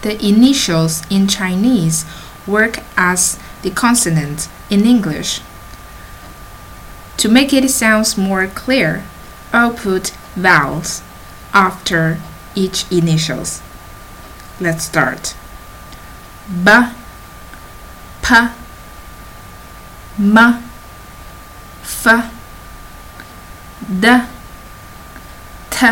The initials in Chinese work as the consonant in English. To make it sound more clear, I'll put vowels after each initials. Let's start. B, P, M, F, D, T,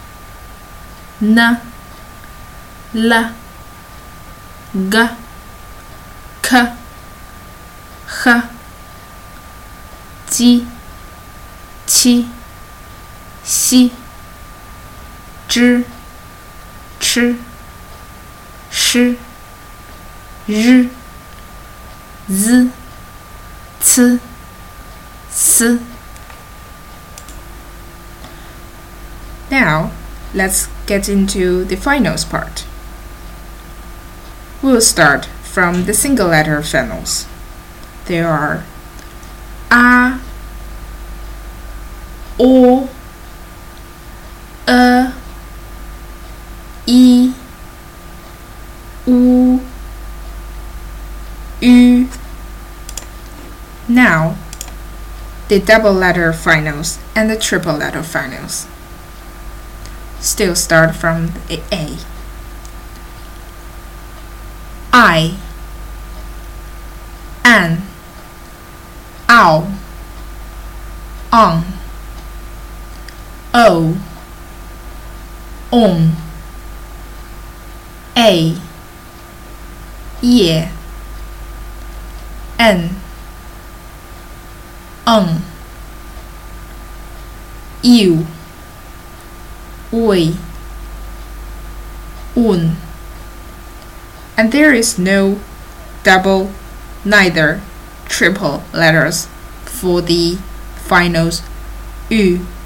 N, L, G, K, H, J, Q, X, Z, Ch, Sh, R, Z, C, S. Now, let's get into the finals part. We'll start from the single letter finals. There are A, O, E, I, U, Ü. Now, the double letter finals and the triple letter finals. Still start from the A. I, an, ow, on, o, on, a, ye, n, you, we, un. And there is no double, neither triple letters for the finals ü,